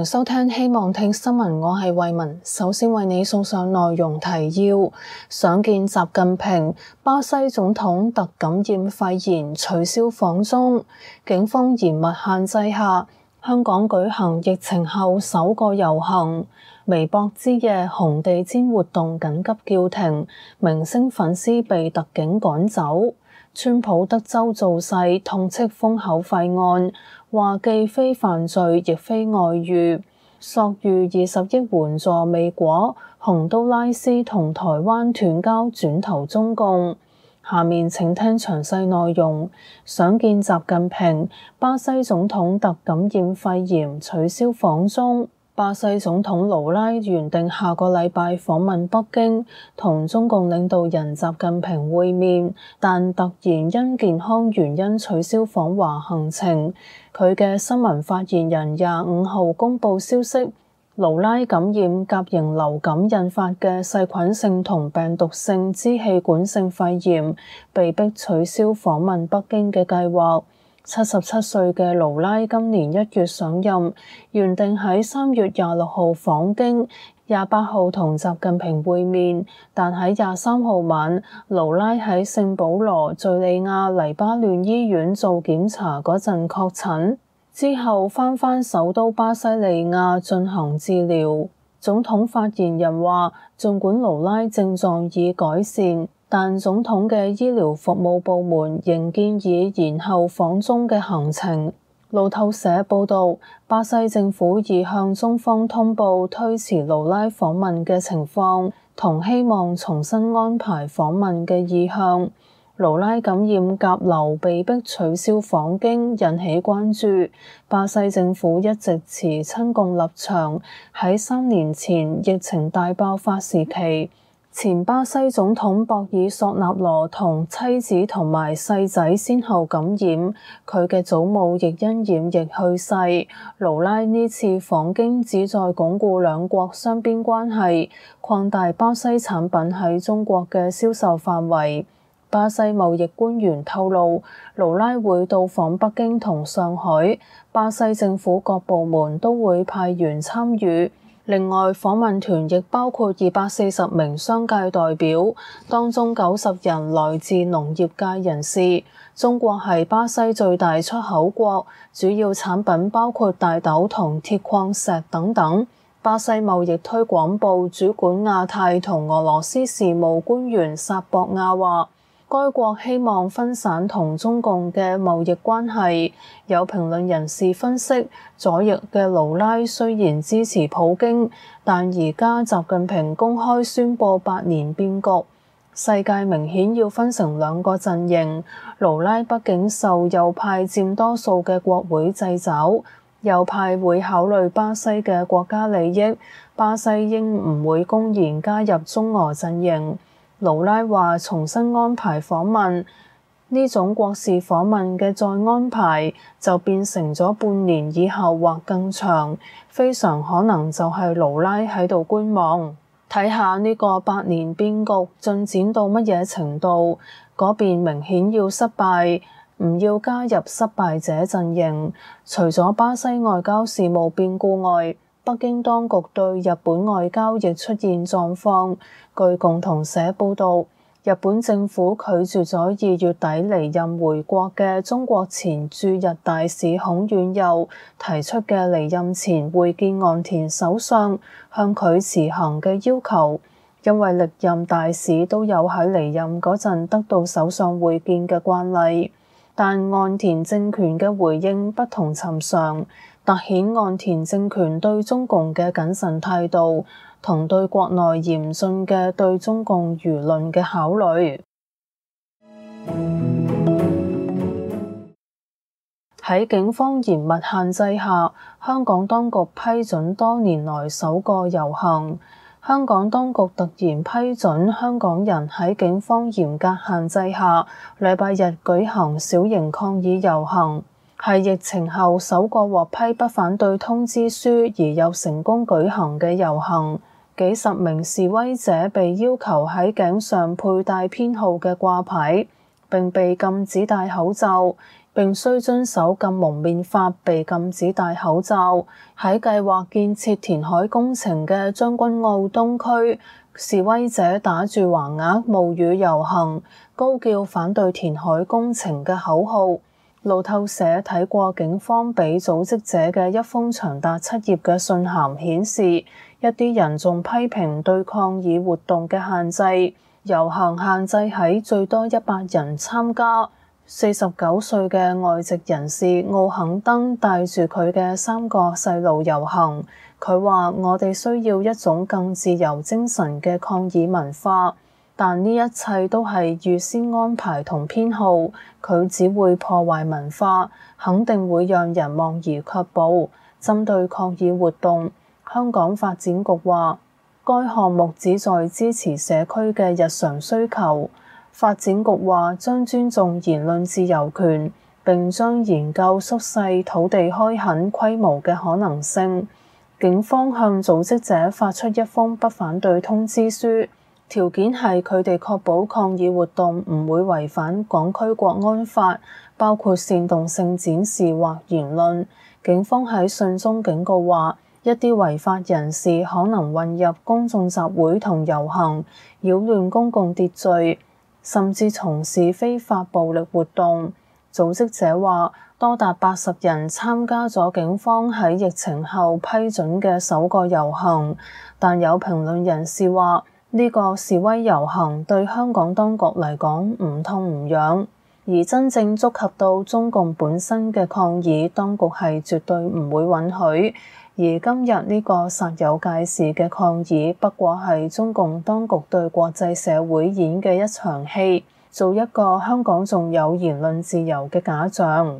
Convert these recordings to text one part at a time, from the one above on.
收聽希望聽新聞，我係慧雯。首先為你送上內容提要：想見習近平，巴西總統突感染肺炎取消訪中，警方嚴密限制下，香港舉行疫情後首個遊行。微博之夜紅地毯活動緊急叫停，明星粉絲被特警趕走。川普德州造勢痛斥封口費案，話既非犯罪亦非外遇，索逾20億援助未果，洪都拉斯同台灣斷交轉投中共。下面請聽詳細內容。想見習近平，巴西總統突感染肺炎取消訪中。巴西總統盧拉原定下個禮拜訪問北京，同中共領導人習近平會面，但突然因健康原因取消訪華行程。佢嘅新聞發言人25號公佈消息，盧拉感染甲型流感引發嘅細菌性同病毒性支氣管性肺炎，被迫取消訪問北京嘅計劃。77歲嘅盧拉今年1月上任，原定喺3月26號訪京，28號同習近平會面，但喺23號晚，盧拉喺聖保羅敘利亞黎巴嫩醫院做檢查嗰陣確診，之後返首都巴西利亞進行治療。總統發言人話，儘管盧拉症狀已改善，但總統嘅醫療服務部門仍建議延後訪中嘅行程。路透社報導，巴西政府已向中方通報推遲盧拉訪問嘅情況，同希望重新安排訪問嘅意向。盧拉感染甲流被迫取消訪京，引起關注。巴西政府一直持親共立場，喺3年前疫情大爆發時期，前巴西總統博爾索納羅同妻子同埋細仔先後感染，佢嘅祖母亦因染疫去世。盧拉呢次訪京旨在鞏固兩國雙邊關係，擴大巴西產品喺中國嘅銷售範圍。巴西貿易官員透露，盧拉會到訪北京同上海，巴西政府各部門都會派員參與。另外，訪問團亦包括240名商界代表，當中90人來自農業界人士。中國係巴西最大出口國，主要產品包括大豆同鐵礦石等等。巴西貿易推廣部主管亞太同俄羅斯事務官員薩博亞話，該國希望分散同中共嘅貿易關係。有評論人士分析，左翼嘅盧拉雖然支持普京，但而家習近平公開宣佈百年變局，世界明顯要分成兩個陣營。盧拉畢竟受右派佔多數嘅國會掣肘，右派會考慮巴西嘅國家利益，巴西應唔會公然加入中俄陣營。盧拉話重新安排訪問，呢種國事訪問嘅再安排就變成咗半年以後或更長，非常可能就係盧拉喺度觀望，睇下呢個百年變局進展到乜嘢程度。嗰邊明顯要失敗，唔要加入失敗者陣營。除咗巴西外交事務變故外，北京當局對日本外交亦出現狀況。據共同社報導，日本政府拒絕咗2月底離任回國嘅中國前駐日大使孔鉉佑提出嘅離任前會見岸田首相，向佢辭行嘅要求，因為歷任大使都有喺離任嗰陣得到首相會見嘅慣例。但岸田政權嘅回應不同尋常，凸顯岸田政權對中共嘅謹慎態度，同對國內嚴峻嘅對中共輿論嘅考慮。喺警方嚴密限制下，香港當局批准多年來首個遊行。香港當局突然批准香港人喺警方嚴格限制下，禮拜日舉行小型抗議遊行，係疫情後首個獲批不反對通知書而又成功舉行嘅遊行。幾十名示威者被要求喺頸上佩戴編號嘅掛牌，並被禁止戴口罩。 並須遵守禁蒙面法，被禁止戴口罩。喺計劃建設填海工程嘅將軍澳東區，示威者打住橫額冒雨遊行，高叫反對填海工程嘅口號。路透社睇過警方俾組織者嘅一封長達7頁嘅信函，顯示一啲人仲批評對抗議活動嘅限制，遊行限制喺最多100人參加。49歲嘅外籍人士奧肯登帶住佢嘅3個細路遊行，佢話：我哋需要一種更自由精神嘅抗議文化。但呢一切都係預先安排同編號，佢只會破壞文化，肯定會讓人望而卻步。針對抗議活動，香港發展局話，該項目旨在支持社區嘅日常需求。發展局話將尊重言論自由權，並將研究縮細土地開墾規模嘅可能性。警方向組織者發出一封不反對通知書，條件係佢哋確保抗議活動唔會違反港區國安法，包括煽動性展示或言論。警方喺信中警告話，一啲違法人士可能混入公眾集會同遊行，擾亂公共秩序，甚至從事非法暴力活動。組織者話，多達80人參加咗警方喺疫情後批准嘅首個遊行，但有評論人士話，呢個示威遊行對香港當局嚟講唔痛唔癢，而真正觸及到中共本身嘅抗議，當局係絕對唔會允許。而今日呢個煞有介事嘅抗議，不過係中共當局對國際社會演嘅一場戲，做一個香港仲有言論自由嘅假象。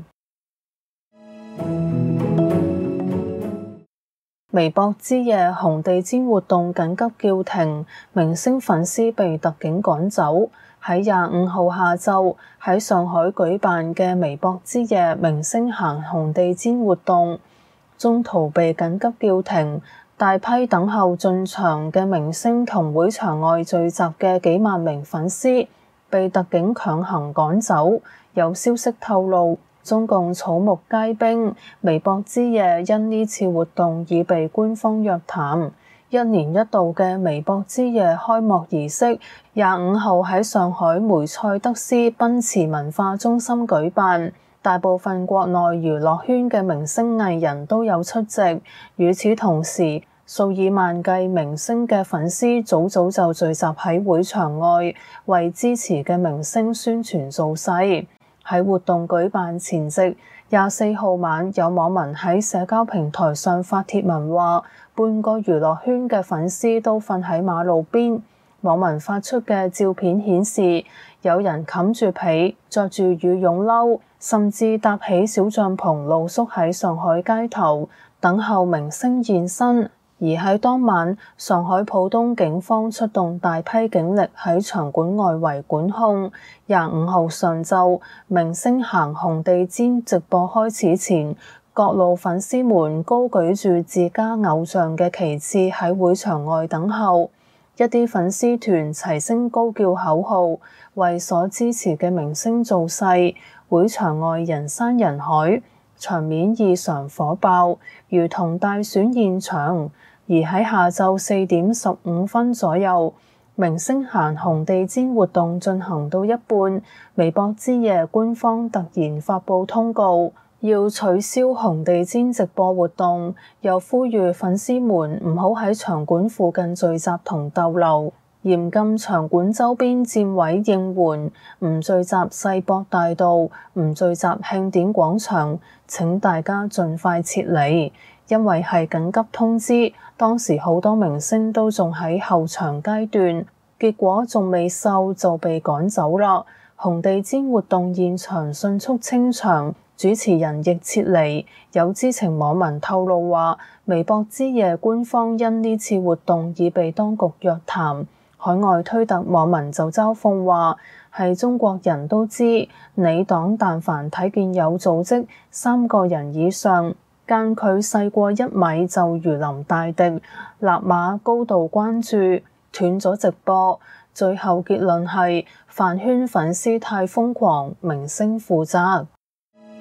微博之夜紅地毯活動緊急叫停，明星粉絲被特警趕走。喺25號下晝喺上海舉辦嘅微博之夜明星行紅地毯活動，中途被緊急叫停，大批等候進場嘅明星同會場外聚集嘅幾萬名粉絲被特警強行趕走。有消息透露，中共草木皆兵，微博之夜因呢次活動已被官方約談。1年1度嘅微博之夜開幕儀式25號喺上海梅賽德斯奔馳文化中心舉辦，大部分國內娛樂圈嘅明星藝人都有出席。與此同時，數以萬計明星嘅粉絲早早就聚集喺會場外，為支持嘅明星宣傳造勢。喺活動舉辦前夕，24號晚有網民喺社交平台上發帖文話，半個娛樂圈嘅粉絲都瞓喺馬路邊。網民發出嘅照片顯示，有人冚住被，着住羽絨褸，甚至搭起小帳篷露宿喺上海街頭，等候明星現身。而喺當晚，上海浦東警方出動大批警力喺場館外圍管控。25號上晝，明星行紅地毯直播開始前，各路粉絲們高舉住自家偶像嘅旗幟喺會場外等候。一啲粉絲團齊聲高叫口號，為所支持嘅明星造勢。會場外人山人海，場面異常火爆，如同大選現場。而喺下晝4點15分左右，明星行紅地毯活動進行到一半，微博之夜官方突然發布通告，要取消紅地毯直播活動，又呼籲粉絲們唔好喺場館附近聚集同逗留，嚴禁場館周邊佔位應援，唔聚集世博大道，唔聚集慶典廣場，請大家盡快撤離。因為係緊急通知，當時好多明星都仲喺後場階段，結果仲未秀就被趕走啦。紅地毯活動現場迅速清場，主持人亦撤離。有知情網民透露話，微博之夜官方因呢次活動已被當局約談。海外推特網民就嘲諷話，係中國人都知，你黨但凡睇見有組織3個人以上，間距細過1米就如臨大敵，立馬高度關注，斷咗直播。最後結論係飯圈粉絲太瘋狂，明星負責。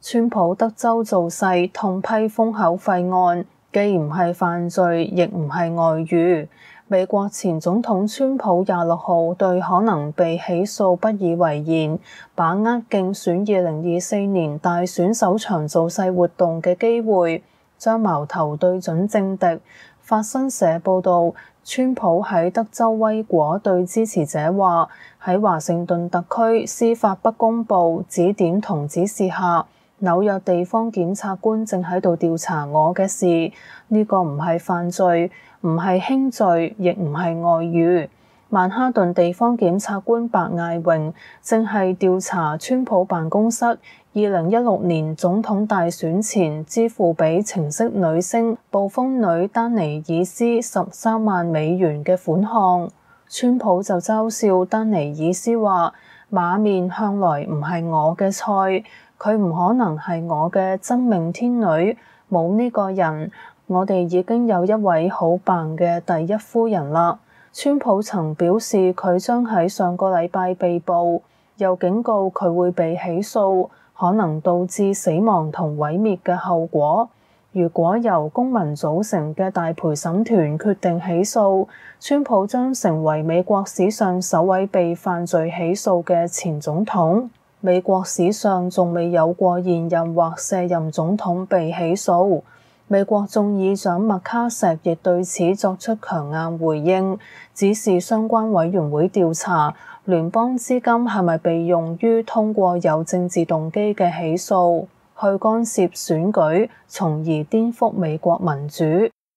川普德州造勢痛批封口費案，既唔係犯罪，亦唔係外遇。美國前總統川普26號對可能被起訴不以為然，把握競選2024年大選首場造勢活動嘅機會，將矛頭對準政敵。法新社報導，川普喺德州威果對支持者話：喺華盛頓特區司法不公布、指點同指示下，紐約地方檢察官正喺度調查我嘅事，呢個唔係犯罪，唔係輕罪，亦唔係外遇。曼哈頓地方檢察官白艾榮正係調查川普辦公室2016年總統大選前支付俾情色女星暴風女丹尼爾斯13萬美元嘅款項。川普就嘲笑丹尼爾斯話：馬面向來唔係我嘅菜。佢唔可能係我嘅真命天女，冇呢個人，我哋已經有一位好棒嘅第一夫人啦。川普曾表示佢將喺上個禮拜被捕，又警告佢會被起訴，可能導致死亡同毀滅嘅後果。如果由公民組成嘅大陪審團決定起訴，川普將成為美國史上首位被犯罪起訴嘅前總統。美國史上仲未有過現任或卸任總統被起訴。美國眾議長麥卡錫亦對此作出強硬回應，指示相關委員會調查聯邦資金係咪被用於通過有政治動機嘅起訴，去干涉選舉，從而顛覆美國民主。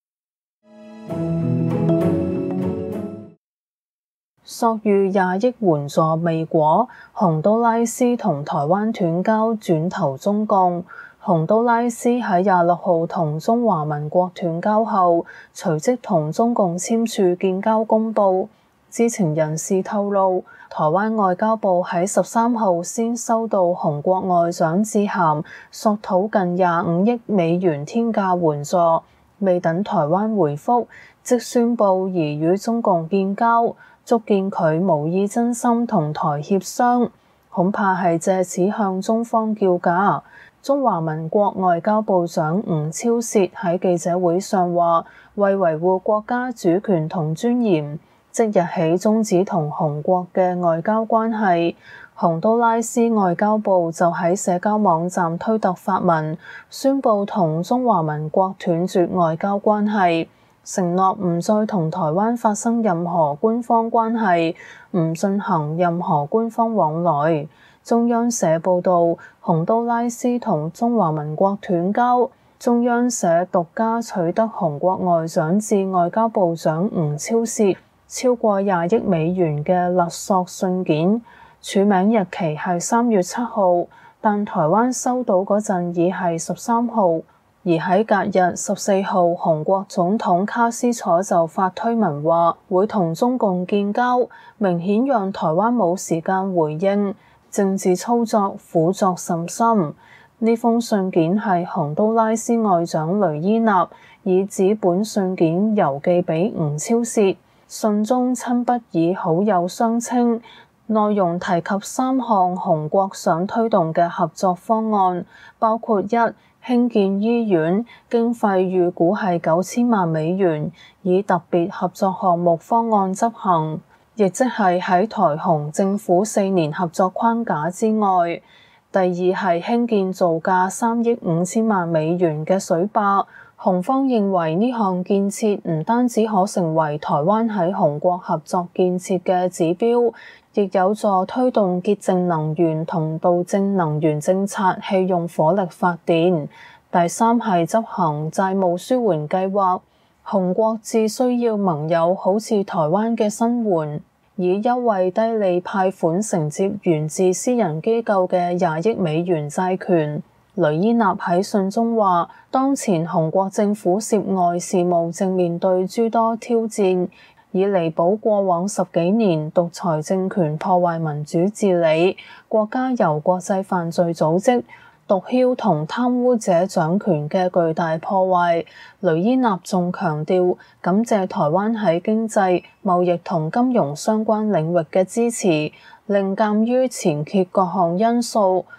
索逾20億援助未果，洪都拉斯同台灣斷交，轉投中共。洪都拉斯喺26號同中華民國斷交後，隨即同中共簽署建交公報。知情人士透露，台灣外交部喺13號先收到洪國外長致函，索討近25億美元天價援助，未等台灣回覆，即宣布擬與中共建交。足見佢無意真心同台協商，恐怕係借此向中方叫價。中華民國外交部長吳釗燮喺記者會上話：為維護國家主權同尊嚴，即日起終止同洪國嘅外交關係。洪都拉斯外交部就喺社交網站推特發文，宣布同中華民國斷絕外交關係，承諾唔再同台灣發生任何官方關係，唔進行任何官方往來。中央社報導，洪都拉斯同中華民國斷交，中央社獨家取得洪國外長致外交部長吳釗燮超過20億美元嘅勒索信件，署名日期係3月7號，但台灣收到嗰陣已係13號。而喺隔日14號，洪國總統卡斯楚就發推文話會同中共建交，明顯讓台灣冇時間回應，政治操作苦作甚深。呢封信件係洪都拉斯外長雷伊納以紙本信件郵寄俾吳釗燮，信中親筆以好友相稱，內容提及3項洪國想推動嘅合作方案，包括1、興建醫院，經費預估係9000萬美元，以特別合作項目方案執行，亦即係喺台洪政府4年合作框架之外。第2係興建造價3億5千萬美元嘅水壩，洪方認為呢項建設唔單止可成為台灣喺洪國合作建設嘅指標，亦有助推動潔淨能源同導正能源政策棄用火力發電。第3係執行債務紓緩計劃，洪國致需要盟友好似台灣嘅伸援，以優惠低利派款承接源自私人機構嘅20億美元債權。雷伊納喺信中話，當前洪國政府涉外事務正面對諸多挑戰，以彌補過往10幾年獨裁政權破壞民主治理，國家由國際犯罪組織、毒梟同貪污者掌權嘅巨大破壞。雷伊納仲強調，感謝台灣喺經濟、貿易同金融相關領域嘅支持，令鑑於前揭各項因素，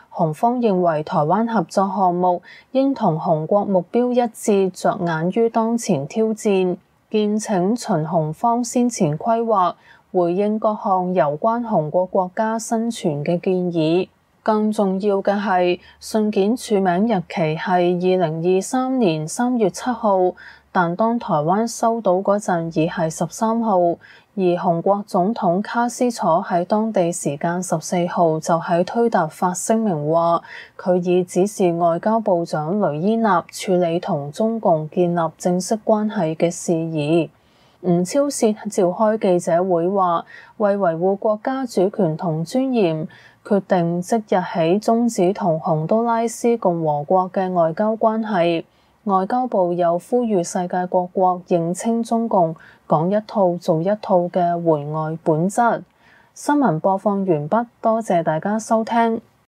紅方認為台灣合作項目應同紅國目標一致，着眼於當前挑戰，建請循紅方先前規劃，回應各項有關紅國國家生存嘅建議。更重要嘅係，信件署名日期係2023年3月7號，但當台灣收到嗰陣已係13號，而紅國總統卡斯楚喺當地時間14號就喺推特發聲明話，佢已指示外交部長雷伊納處理同中共建立正式關係嘅事宜。吳釗燮召開記者會話，為維護國家主權同尊嚴，決定即日起終止同洪都拉斯共和國嘅外交關係。外交部又呼籲世界各國認清中共講一套做一套嘅援外本質。新聞播放完畢，多謝大家收聽。